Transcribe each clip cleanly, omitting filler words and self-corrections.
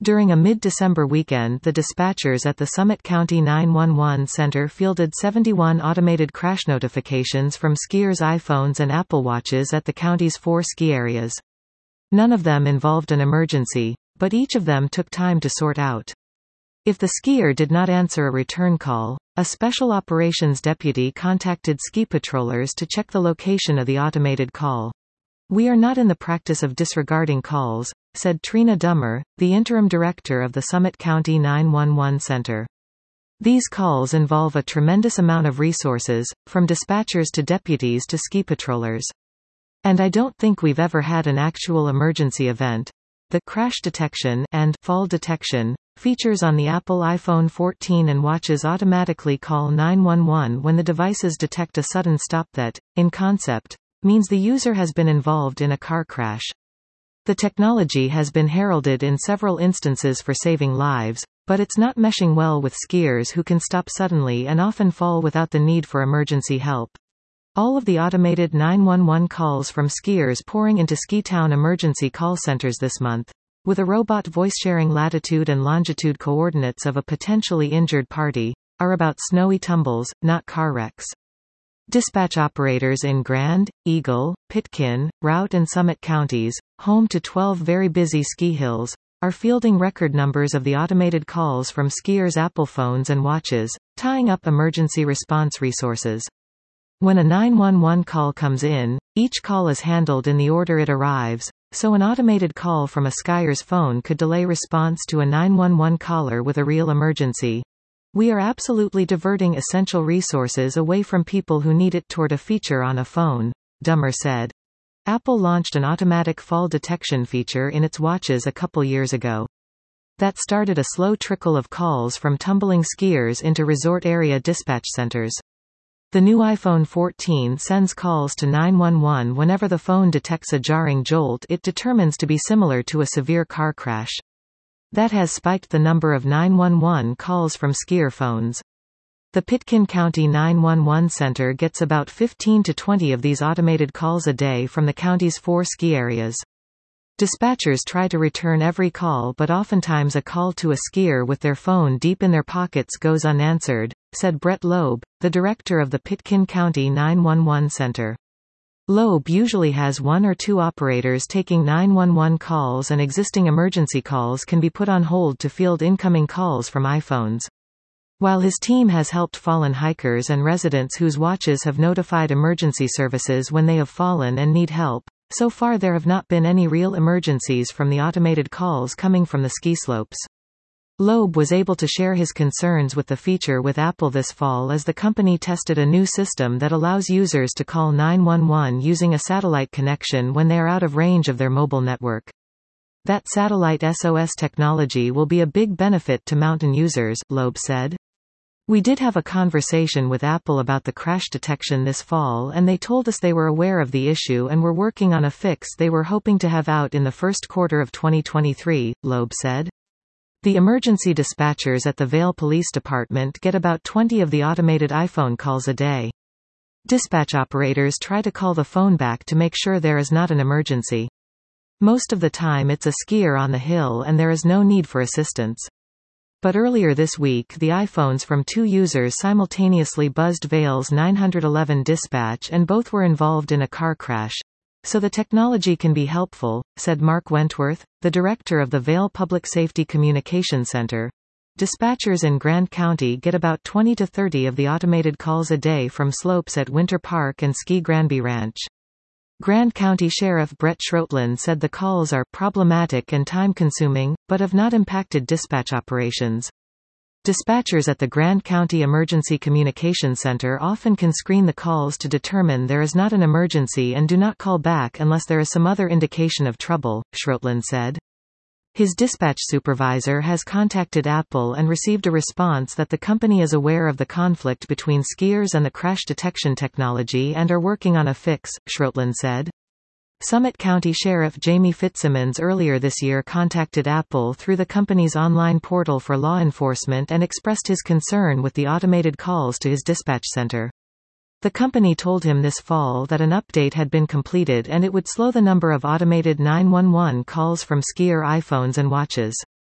During a mid-December weekend, the dispatchers at the Summit County 911 Center fielded 71 automated crash notifications from skiers' iPhones and Apple Watches at the county's 4 ski areas. None of them involved an emergency, but each of them took time to sort out. If the skier did not answer a return call, a special operations deputy contacted ski patrollers to check the location of the automated call. "We are not in the practice of disregarding calls," said Trina Dummer, the interim director of the Summit County 911 Center. "These calls involve a tremendous amount of resources, from dispatchers to deputies to ski patrollers. And I don't think we've ever had an actual emergency event." The crash detection and fall detection features on the Apple iPhone 14 and watches automatically call 911 when the devices detect a sudden stop that, in concept, means the user has been involved in a car crash. The technology has been heralded in several instances for saving lives, but it's not meshing well with skiers who can stop suddenly and often fall without the need for emergency help. All of the automated 911 calls from skiers pouring into Ski Town emergency call centers this month, with a robot voice sharing latitude and longitude coordinates of a potentially injured party, are about snowy tumbles, not car wrecks. Dispatch operators in Grand, Eagle, Pitkin, Routt and Summit counties, home to 12 very busy ski hills, are fielding record numbers of the automated calls from skiers' Apple phones and watches, tying up emergency response resources. When a 911 call comes in, each call is handled in the order it arrives, so an automated call from a skier's phone could delay response to a 911 caller with a real emergency. "We are absolutely diverting essential resources away from people who need it toward a feature on a phone," Dummer said. Apple launched an automatic fall detection feature in its watches a couple years ago. That started a slow trickle of calls from tumbling skiers into resort area dispatch centers. The new iPhone 14 sends calls to 911 whenever the phone detects a jarring jolt it determines to be similar to a severe car crash. That has spiked the number of 911 calls from skier phones. The Pitkin County 911 Center gets about 15 to 20 of these automated calls a day from the county's 4 ski areas. Dispatchers try to return every call, but oftentimes a call to a skier with their phone deep in their pockets goes unanswered, said Brett Loeb, the director of the Pitkin County 911 Center. Loeb usually has 1 or 2 operators taking 911 calls, and existing emergency calls can be put on hold to field incoming calls from iPhones. While his team has helped fallen hikers and residents whose watches have notified emergency services when they have fallen and need help, so far there have not been any real emergencies from the automated calls coming from the ski slopes. Loeb was able to share his concerns with the feature with Apple this fall as the company tested a new system that allows users to call 911 using a satellite connection when they are out of range of their mobile network. That satellite SOS technology will be a big benefit to mountain users, Loeb said. "We did have a conversation with Apple about the crash detection this fall, and they told us they were aware of the issue and were working on a fix they were hoping to have out in the first quarter of 2023, Loeb said. The emergency dispatchers at the Vail Police Department get about 20 of the automated iPhone calls a day. Dispatch operators try to call the phone back to make sure there is not an emergency. Most of the time it's a skier on the hill and there is no need for assistance. But earlier this week the iPhones from 2 users simultaneously buzzed Vail's 911 dispatch and both were involved in a car crash. So the technology can be helpful," said Mark Wentworth, the director of the Vail Public Safety Communication Center. Dispatchers in Grant County get about 20 to 30 of the automated calls a day from slopes at Winter Park and Ski Granby Ranch. Grand County Sheriff Brett Schroetland said the calls are problematic and time-consuming, but have not impacted dispatch operations. Dispatchers at the Grand County Emergency Communication Center often can screen the calls to determine there is not an emergency and do not call back unless there is some other indication of trouble, Schroetland said. His dispatch supervisor has contacted Apple and received a response that the company is aware of the conflict between skiers and the crash detection technology and are working on a fix, Schroetland said. Summit County Sheriff Jamie Fitzsimmons earlier this year contacted Apple through the company's online portal for law enforcement and expressed his concern with the automated calls to his dispatch center. The company told him this fall that an update had been completed and it would slow the number of automated 911 calls from skier iPhones and watches.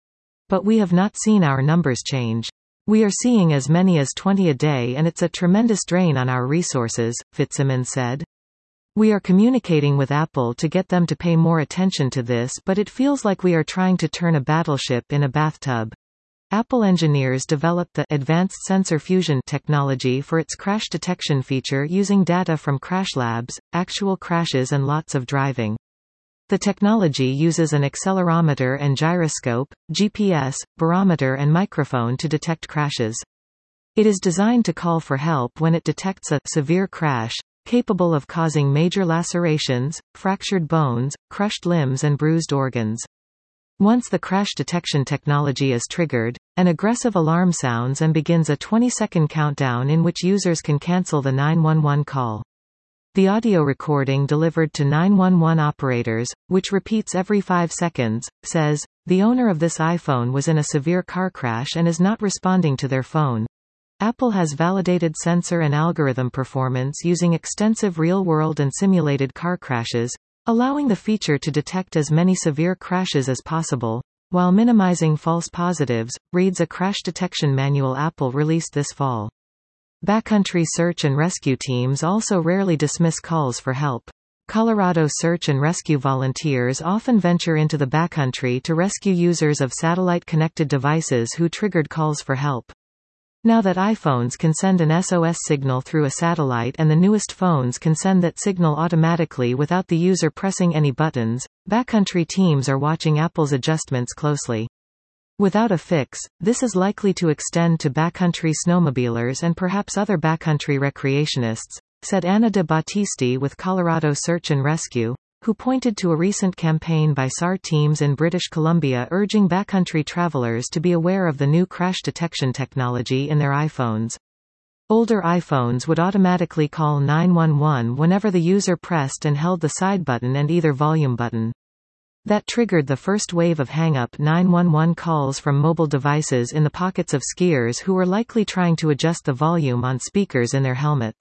But we have not seen our numbers change. We are seeing as many as 20 a day and it's a tremendous drain on our resources, Fitzsimmons said. We are communicating with Apple to get them to pay more attention to this, but it feels like we are trying to turn a battleship in a bathtub. Apple engineers developed the Advanced Sensor Fusion technology for its crash detection feature using data from crash labs, actual crashes and lots of driving. The technology uses an accelerometer and gyroscope, GPS, barometer and microphone to detect crashes. It is designed to call for help when it detects a severe crash, capable of causing major lacerations, fractured bones, crushed limbs and bruised organs. Once the crash detection technology is triggered, an aggressive alarm sounds and begins a 20-second countdown in which users can cancel the 911 call. The audio recording delivered to 911 operators, which repeats every 5 seconds, says, "The owner of this iPhone was in a severe car crash and is not responding to their phone." Apple has validated sensor and algorithm performance using extensive real-world and simulated car crashes, allowing the feature to detect as many severe crashes as possible, while minimizing false positives, reads a crash detection manual Apple released this fall. Backcountry search and rescue teams also rarely dismiss calls for help. Colorado search and rescue volunteers often venture into the backcountry to rescue users of satellite-connected devices who triggered calls for help. Now that iPhones can send an SOS signal through a satellite and the newest phones can send that signal automatically without the user pressing any buttons, backcountry teams are watching Apple's adjustments closely. Without a fix, this is likely to extend to backcountry snowmobilers and perhaps other backcountry recreationists, said Anna de Battisti with Colorado Search and Rescue, who pointed to a recent campaign by SAR teams in British Columbia urging backcountry travelers to be aware of the new crash detection technology in their iPhones. Older iPhones would automatically call 911 whenever the user pressed and held the side button and either volume button. That triggered the first wave of hang-up 911 calls from mobile devices in the pockets of skiers who were likely trying to adjust the volume on speakers in their helmets.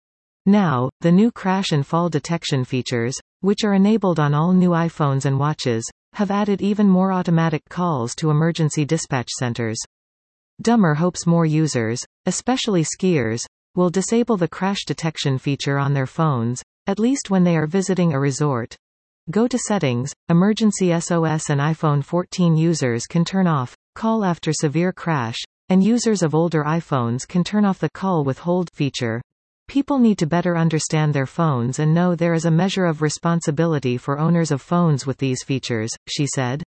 Now, the new crash and fall detection features, which are enabled on all new iPhones and watches, have added even more automatic calls to emergency dispatch centers. Dummer hopes more users, especially skiers, will disable the crash detection feature on their phones, at least when they are visiting a resort. Go to Settings, Emergency SOS, and iPhone 14 users can turn off Call After Severe Crash, and users of older iPhones can turn off the Call with Hold feature. People need to better understand their phones and know there is a measure of responsibility for owners of phones with these features, she said.